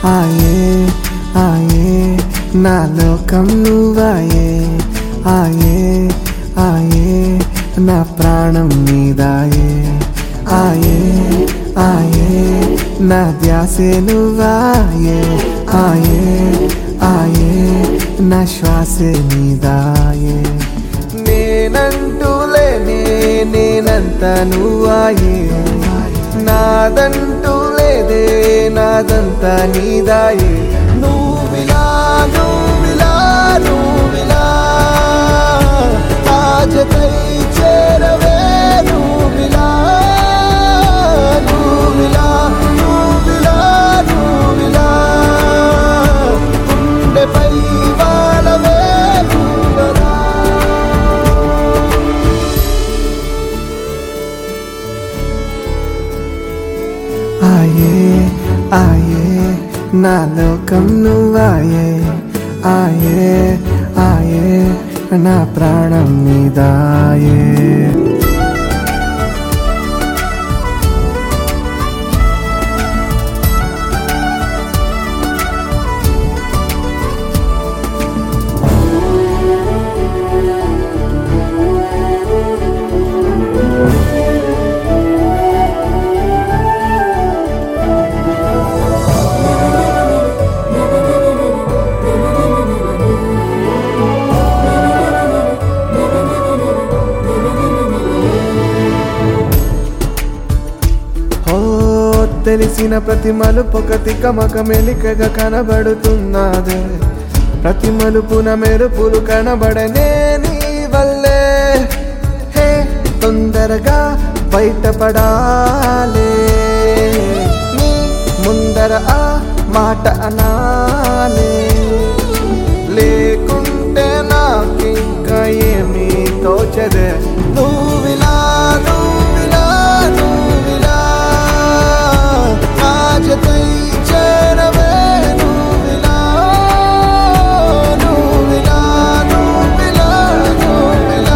ఆయే ఆయే నా లోకం నువ్వాయే ఆయే ఆయే నా ప్రాణం నీదాయే ఆయే ఆయే నా ధ్యాసే నువ్వాయే ఆయే ఆయే నా శ్వాసే నీదాయే నేనంటూ లేనే నేనంత నువ్వాయే నాదంటూ లేదే నాదంతా నీదాయే నువ్విలా నువ్విలా నువ్విలా ఆజకై చేరవే నువ్విలా నువ్విలా నువ్విలా నువ్విలా గుండెపై వాలవే నువ్వలా ఆయే ఆయే నా లోకం నువ్వాయే ఆయే ఆయే నా ప్రాణం నీదాయే తెలిసిన ప్రతి మలుపొక తికమక మెలికగా కనబడుతున్నదే ప్రతి మలుపున మెరుపులు కనబడనే నీ వల్లే హే తొందరగా బయటపడాలే నీ ముందర ఆ మాట అనాలే లేకుంటే నాకింకా ఏమీ తోచదే నువ్విలా నువ్విలా నువ్విలా ఆజకై చేరవే నువ్విలా నువ్విలా నువ్విలా నువ్విలా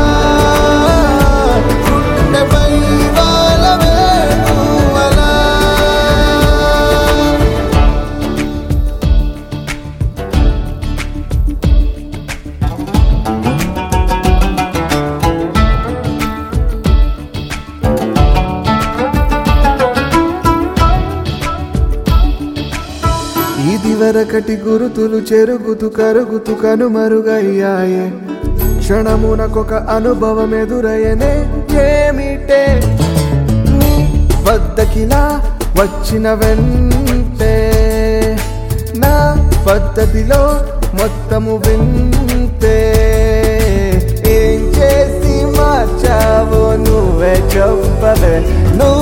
గుండెపై వాలవే నువ్వలా ఇదివరకటి గురుతులు చెరుగుతూ కరుగుతూ కనుమరుగయ్యాయే క్షణమునకొక అనుభవం ఎదురయ్యనే ఏమిటే నీ వద్దకిలా వచ్చిన వెంటే నా పద్ధతిలో మొత్తము వింతే ఏం చేసి మార్చావో నువ్వే చెప్పవే